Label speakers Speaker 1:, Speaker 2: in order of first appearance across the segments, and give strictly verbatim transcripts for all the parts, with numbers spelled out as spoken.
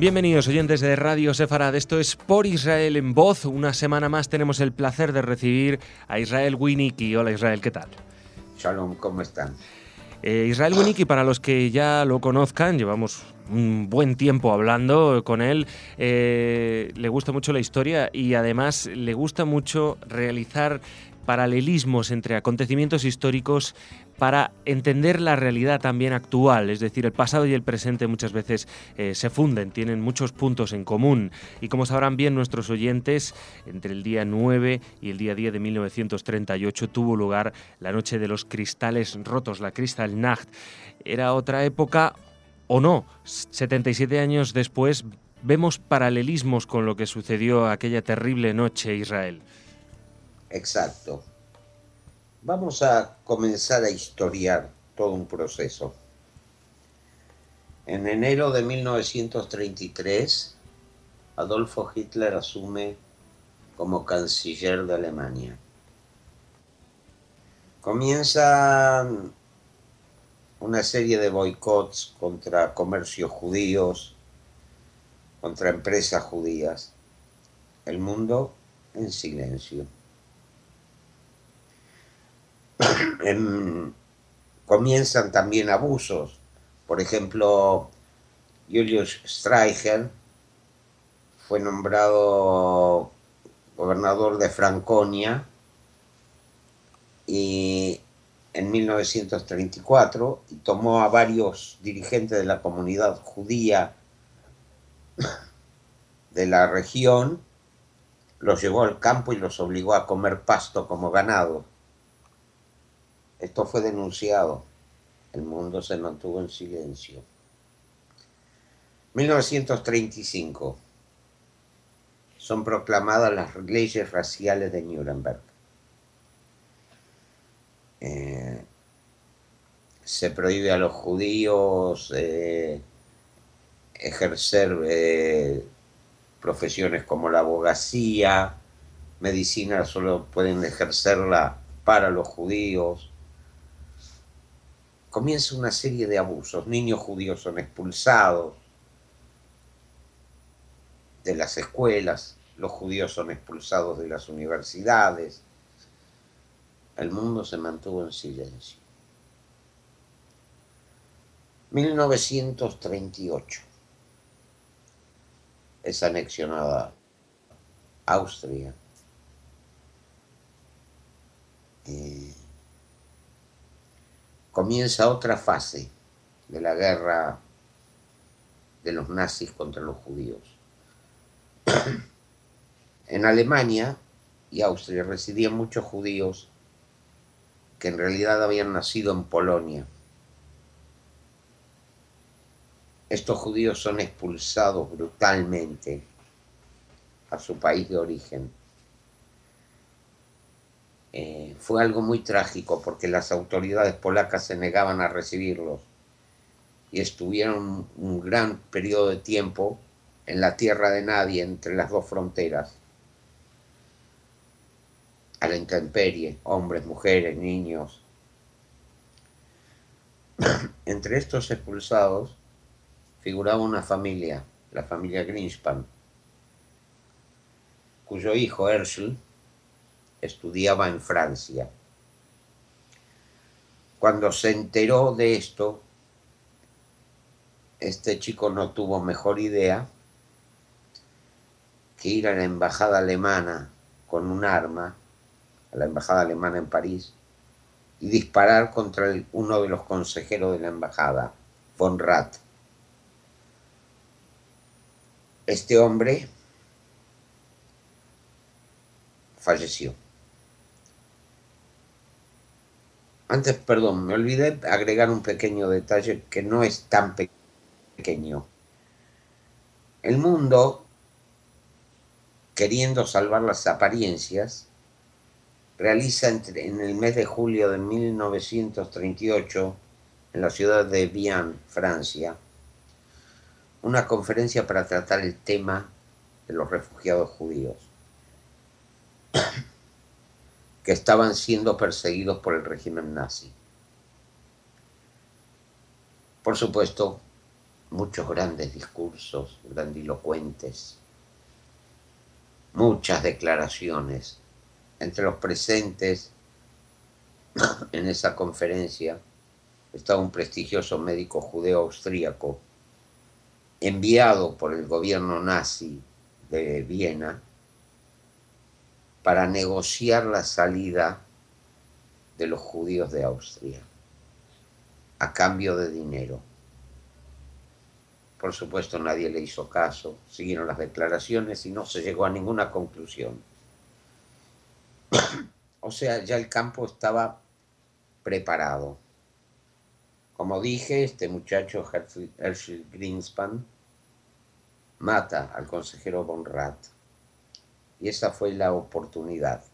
Speaker 1: Bienvenidos oyentes de Radio Sefarad, esto es Por Israel en Voz. Una semana más tenemos el placer de recibir a Israel Winnicki. Hola Israel, ¿qué tal?
Speaker 2: Shalom, ¿cómo están?
Speaker 1: Eh, Israel Winnicki, para los que ya lo conozcan, llevamos un buen tiempo hablando con él, eh, le gusta mucho la historia y además le gusta mucho realizar paralelismos entre acontecimientos históricos para entender la realidad también actual, es decir, el pasado y el presente muchas veces eh, se funden, tienen muchos puntos en común y como sabrán bien nuestros oyentes, entre el día nueve y el día diez de mil novecientos treinta y ocho tuvo lugar la noche de los cristales rotos, la Kristallnacht. Era otra época o no, setenta y siete años después vemos paralelismos con lo que sucedió aquella terrible noche, Israel.
Speaker 2: Exacto. Vamos a comenzar a historiar todo un proceso. En enero de mil novecientos treinta y tres, Adolfo Hitler asume como canciller de Alemania. Comienzan una serie de boicots contra comercios judíos, contra empresas judías. El mundo en silencio. En, comienzan también abusos. Por ejemplo, Julius Streicher fue nombrado gobernador de Franconia y en mil novecientos treinta y cuatro y tomó a varios dirigentes de la comunidad judía de la región, los llevó al campo y los obligó a comer pasto como ganado. Esto fue denunciado. El mundo se mantuvo en silencio. mil novecientos treinta y cinco. Son proclamadas las leyes raciales de Nuremberg. Eh, se prohíbe a los judíos eh, ejercer eh, profesiones como la abogacía, medicina solo pueden ejercerla para los judíos. Comienza una serie de abusos. Niños judíos son expulsados de las escuelas, los judíos son expulsados de las universidades. El mundo se mantuvo en silencio. mil novecientos treinta y ocho. Es anexionada Austria. Eh, comienza otra fase de la guerra de los nazis contra los judíos. En Alemania y Austria residían muchos judíos que en realidad habían nacido en Polonia. Estos judíos son expulsados brutalmente a su país de origen. Eh, fue algo muy trágico porque las autoridades polacas se negaban a recibirlos y estuvieron un gran periodo de tiempo en la tierra de nadie entre las dos fronteras, a la intemperie, hombres, mujeres, niños. Entre estos expulsados figuraba una familia, la familia Greenspan, cuyo hijo Herschel estudiaba en Francia. Cuando se enteró de esto, este chico no tuvo mejor idea que ir a la embajada alemana con un arma, a la embajada alemana en París, y disparar contra el, uno de los consejeros de la embajada, von Rath. Este hombre falleció. Antes, perdón, me olvidé agregar un pequeño detalle que no es tan pequeño. El mundo, queriendo salvar las apariencias, realiza entre, en el mes de julio de mil novecientos treinta y ocho, en la ciudad de Vienne, Francia, una conferencia para tratar el tema de los refugiados judíos que estaban siendo perseguidos por el régimen nazi. Por supuesto, muchos grandes discursos grandilocuentes, muchas declaraciones. Entre los presentes en esa conferencia estaba un prestigioso médico judeo austríaco enviado por el gobierno nazi de Viena para negociar la salida de los judíos de Austria a cambio de dinero. Por supuesto, nadie le hizo caso, siguieron las declaraciones y no se llegó a ninguna conclusión. O sea, ya el campo estaba preparado. Como dije, este muchacho, Hershel Greenspan, mata al consejero von Rath. Y esa fue la oportunidad.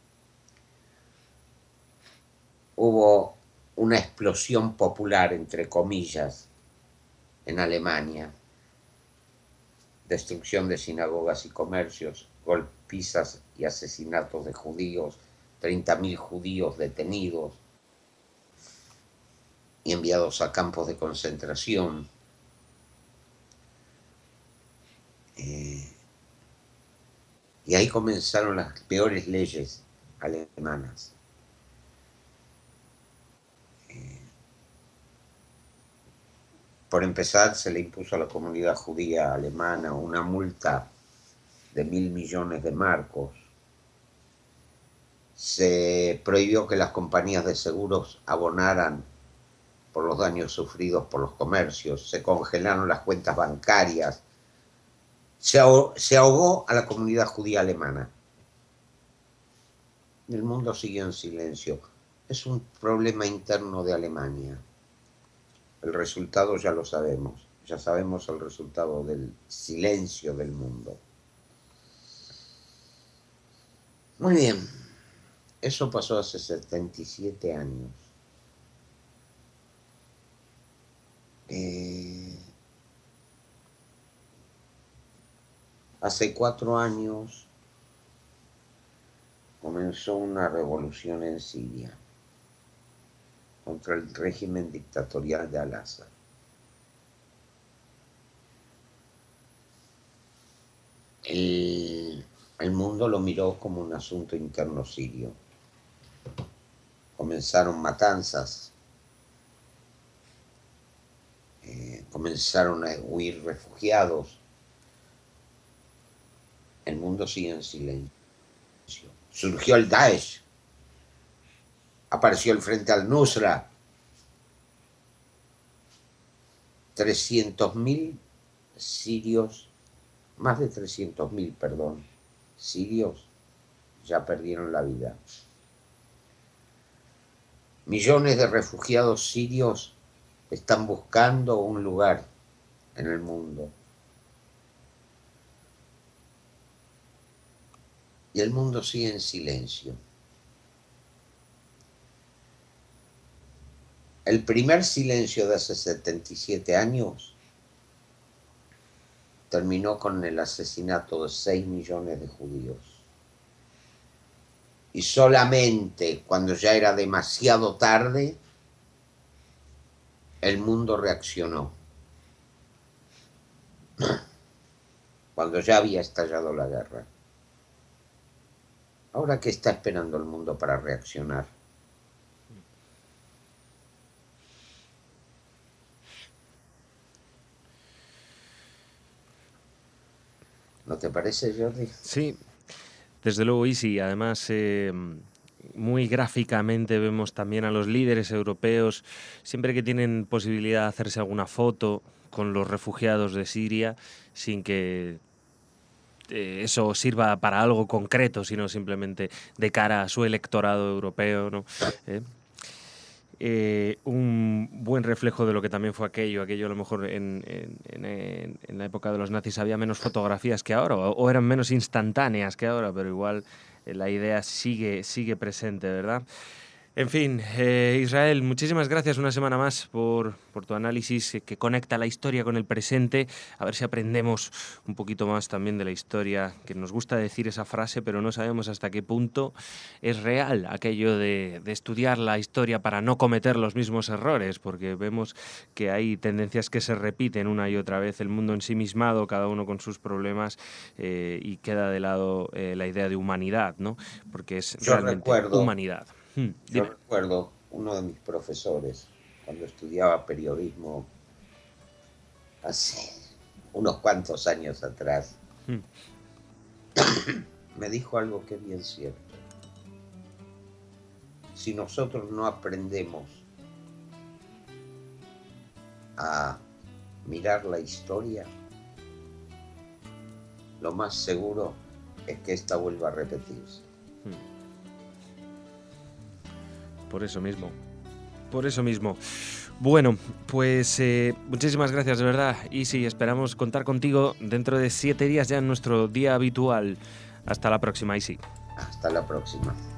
Speaker 2: Hubo una explosión popular, entre comillas, en Alemania. Destrucción de sinagogas y comercios, golpizas y asesinatos de judíos, treinta mil judíos detenidos y enviados a campos de concentración. Eh, y ahí comenzaron las peores leyes alemanas. Eh, por empezar, se le impuso a la comunidad judía alemana una multa de mil millones de marcos. Se prohibió que las compañías de seguros abonaran por los daños sufridos por los comercios, se congelaron las cuentas bancarias, se ahogó, se ahogó a la comunidad judía alemana. El mundo siguió en silencio. Es un problema interno de Alemania. El resultado ya lo sabemos, ya sabemos el resultado del silencio del mundo. Muy bien, eso pasó hace setenta y siete años. Eh, hace cuatro años comenzó una revolución en Siria contra el régimen dictatorial de Al-Assad. El, el mundo lo miró como un asunto interno sirio. Comenzaron matanzas, eh, comenzaron a huir refugiados. El mundo sigue en silencio. Surgió el Daesh, apareció el Frente al-Nusra. trescientos mil sirios, más de trescientos mil, perdón, sirios ya perdieron la vida. Millones de refugiados sirios están buscando un lugar en el mundo. Y el mundo sigue en silencio. El primer silencio de hace setenta y siete años terminó con el asesinato de seis millones de judíos. Y solamente cuando ya era demasiado tarde, el mundo reaccionó. Cuando ya había estallado la guerra. Ahora, ¿qué está esperando el mundo para reaccionar? ¿No te parece, Jordi?
Speaker 1: Sí, desde luego, y sí. Además, eh, muy gráficamente vemos también a los líderes europeos, siempre que tienen posibilidad de hacerse alguna foto con los refugiados de Siria, sin que eh, eso sirva para algo concreto, sino simplemente de cara a su electorado europeo, ¿no? ¿Eh? Eh, un buen reflejo de lo que también fue aquello. Aquello a lo mejor en, en, en, en la época de los nazis había menos fotografías que ahora, o, o eran menos instantáneas que ahora, pero igual eh, la idea sigue, sigue presente, ¿verdad? En fin, eh, Israel, muchísimas gracias una semana más por, por tu análisis eh, que conecta la historia con el presente. A ver si aprendemos un poquito más también de la historia, que nos gusta decir esa frase, pero no sabemos hasta qué punto es real aquello de, de estudiar la historia para no cometer los mismos errores, porque vemos que hay tendencias que se repiten una y otra vez, el mundo ensimismado, cada uno con sus problemas, eh, y queda de lado eh, la idea de humanidad, ¿no? Porque es
Speaker 2: Yo
Speaker 1: realmente
Speaker 2: recuerdo,
Speaker 1: humanidad. Hmm,
Speaker 2: yo
Speaker 1: dime.
Speaker 2: recuerdo uno de mis profesores, cuando estudiaba periodismo hace unos cuantos años atrás,
Speaker 1: Hmm.
Speaker 2: me dijo algo que es bien cierto. Si nosotros no aprendemos a mirar la historia, lo más seguro es que esta vuelva a repetirse.
Speaker 1: Por eso mismo. Por eso mismo. Bueno, pues eh, muchísimas gracias de verdad. Y sí, esperamos contar contigo dentro de siete días ya en nuestro día habitual. Hasta la próxima, Isi.
Speaker 2: Hasta la próxima.